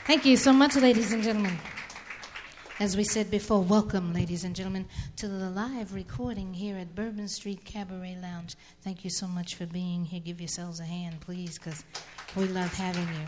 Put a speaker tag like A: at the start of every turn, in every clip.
A: Thank you so much, ladies and gentlemen. As we said before, welcome, ladies and gentlemen, to the live recording here at Bourbon Street Cabaret Lounge. Thank you so much for being here. Give yourselves a hand, please, because we love having you.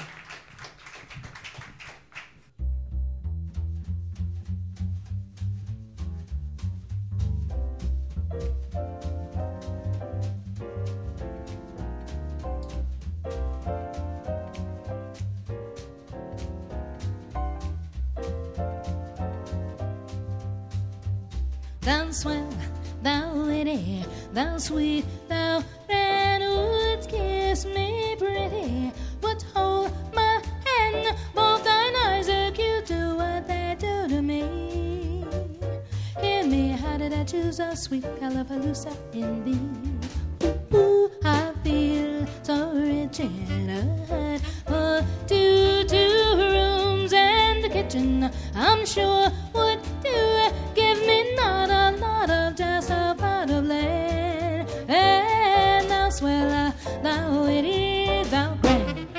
A: Thou swell, thou lady, thou sweet, thou redwood, kiss me pretty, but hold my hand, both thine eyes are cute to what they do to me. Hear me, how did I choose a sweet Calapaloosa in thee? Ooh, I feel so rich in a heart for two rooms and the kitchen, I'm sure would do. Give me not a lot of just a pot of land, and thou swell, thou witty, thou grand.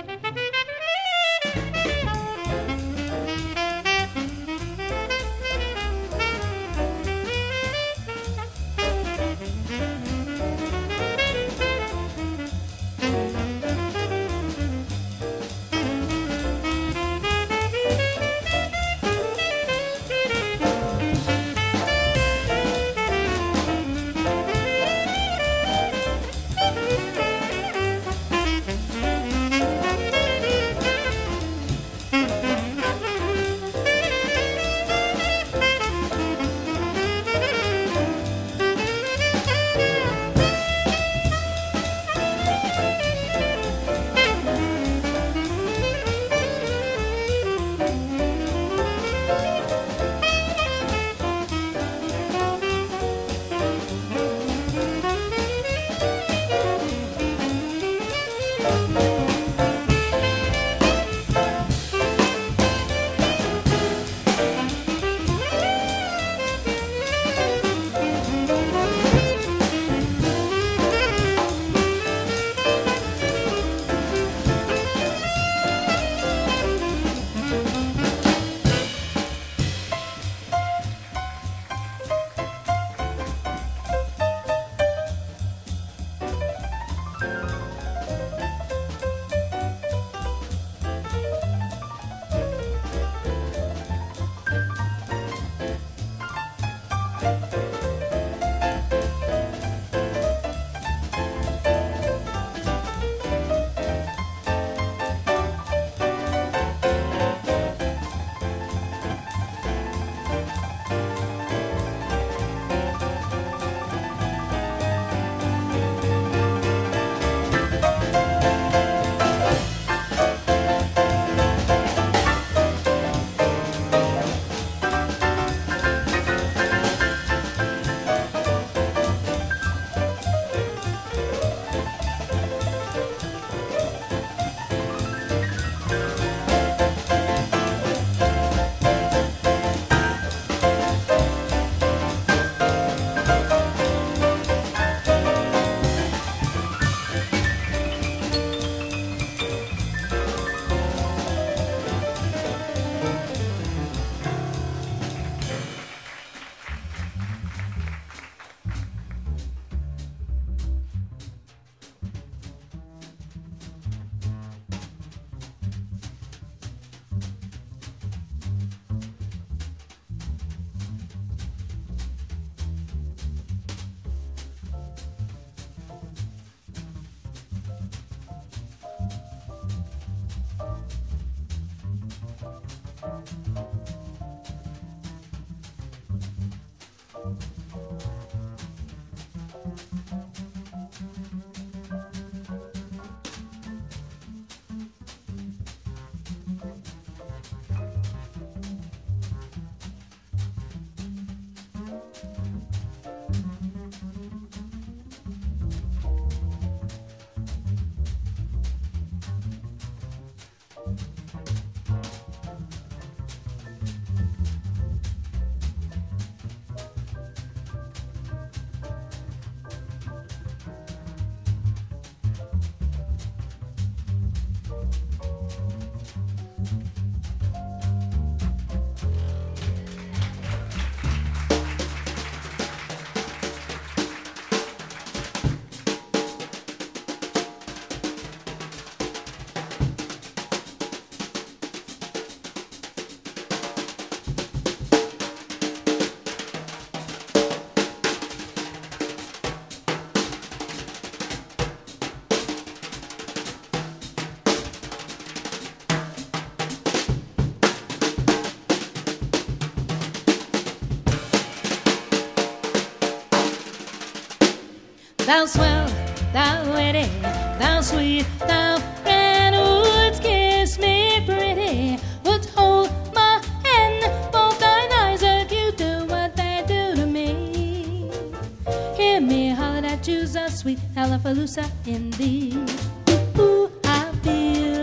A: thou swell, thou witty, thou sweet, thou grand wouldst kiss me pretty, would hold my hand, both thine eyes acute to what they do to me. Hear me holler that you's a sweet Hallelujah indeed. Ooh, I feel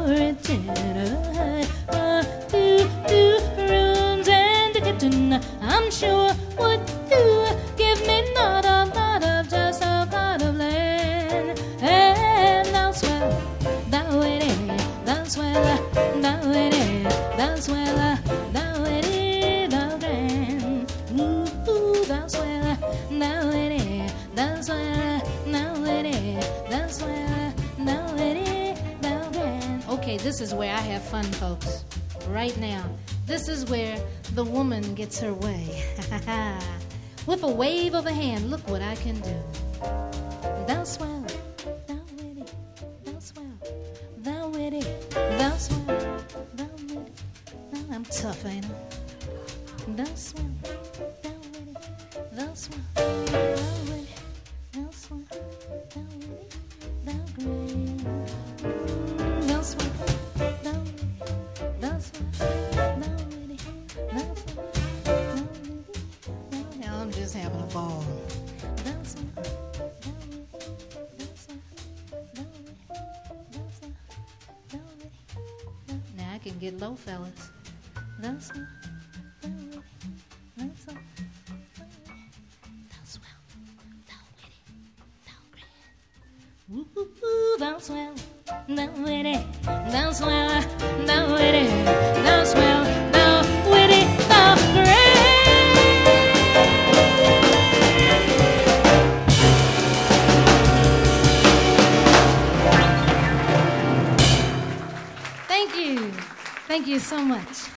A: original. 2 rooms and a kitchen, I'm sure would do. Give me not a lot of just a plot of land. And thou swell, thou witty, thou swell, thou witty, thou swell, thou witty, thou grand. Ooh, thou swell, thou witty, thou swell, thou witty, thou swell, thou witty, thou grand. Okay, this is where I have fun, folks. Right now, this is where the woman gets her way. With a wave of a hand, look what I can do. Thou swell, thou witty, thou swell, thou witty, thou swell, thou witty. I'm tough, ain't I? Thou swell, thou witty, thou swell, thou witty, thou swell, thou witty, thou grand. Thou swell, thou witty, thou swell, thou witty, thou swell, thou witty. Now I'm just having a ball. Thou swell, thou witty, thou swell, thou witty, thou swell, thou witty. Now I can get low, fellas. Thou swell, thou witty, thou swell, thou witty, thou swell, thou witty, thou grand. Woo hoo hoo, thou swell, thou witty, thou swell, thou witty, thou swell, thou witty, thou grand. Thank you so much.